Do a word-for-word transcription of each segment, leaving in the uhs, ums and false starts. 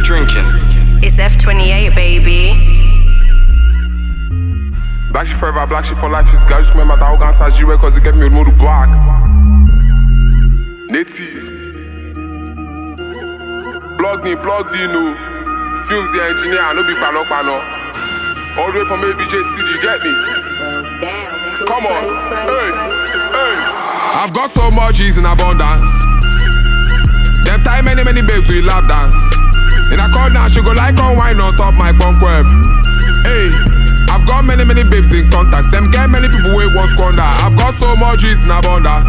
drinking? It's F twenty-eight, baby. Black shit forever, black shit for life. Is guys remember that organ size G-Way cause it get me more black. Native. Plug me, plug me, no. Films the engineer, I no be pano pano. All the way from A B J City, get me. Come on, hey, hey. I've got so much G's in abundance. Them time many many babes we lap dance. In a call now she go like on wine on top my bunk web. Hey, I've got many many babes in contacts. Them get many people wey want squander. I've got so much G's in abundance.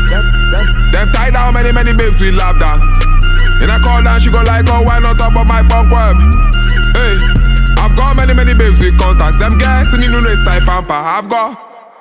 Them tie down many many babes we lap dance. In a call now she go like on wine on top of my bunk web. Hey, I've got many many babes with contacts. Them girls in the new style pamper. I've got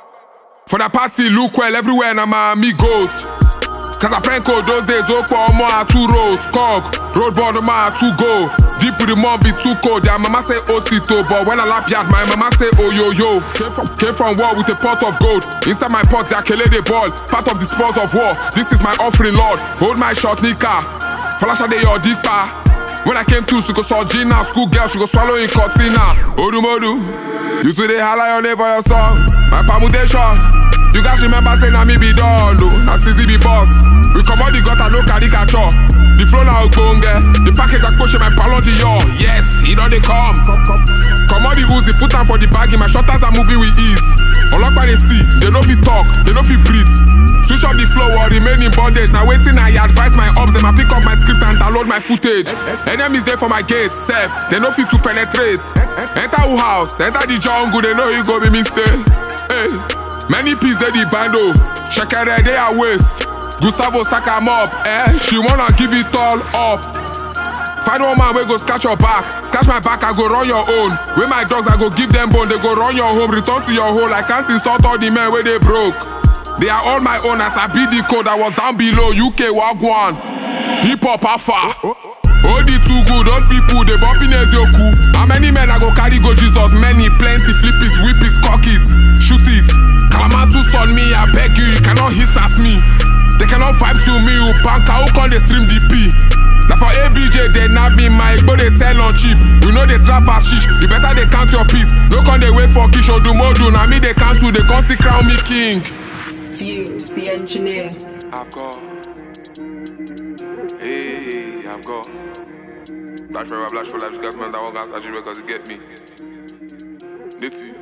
for the party look well everywhere and my amigos. Cause I prank code those days, oh, for more two rows, cock, road border ma two go. Deep with the mom be too cold. Yeah, mama say Otito, but when I lap yard, my mama say oh yo yo. Came from, came from war with a pot of gold. Inside my pot, they kele the ball. Part of the spoils of war. This is my offering, Lord. Hold my shot, Nika. Flash de your dipa. When I came to, she go saw Gina, school girl, she go swallow in Cortina. Odu modu. You see they highlight your name for your song. My permutation. You guys remember saying that me be done, no, not easy be boss. We come out the gutter, no caricature. The flow now go get the package I push in my palon to your. Yes, he don't they come. Come on the Uzi, put them for the bag in my shutters are moving with ease. Unlock by they see, they know fit talk, they know fit breathe. Switch up the flow or remain in bondage. Now waiting I advise my ops, them I pick up my script and download my footage. Enemies there for my gate, safe, they know fit to penetrate. Enter who house, enter the jungle, they know you go be mistake. Hey. Many pieces they the bando, Shakere they are waste. Gustavo stack em up, eh? She wanna give it all up. Find one man we go scratch your back, scratch my back I go run your own. With my dogs I go give them bone, they go run your home, return to your hole. I can't insult all the men where they broke. They are all my own as I beat the code. I was down below U K Wagwan, hip hop alpha. Oh the too good, all people they bumping Ezioku. How many men I go carry go Jesus? Many, plenty, flip it, whip it, cock it, shoot it. Kalamatu on me, I beg you, you cannot hiss at me. They cannot vibe to me, you banka, who can they stream D P? Now for A B J, they nab me mic, but they sell on cheap. You know they trap as shish, you better they count your piece. No can they wait for Kish or do modu, now me they cancel, they can't see crown me king. Fuse, the engineer. I've got, hey, I've got. Black forever, black for life, you guys man that one guys, I because you get me. Nitty.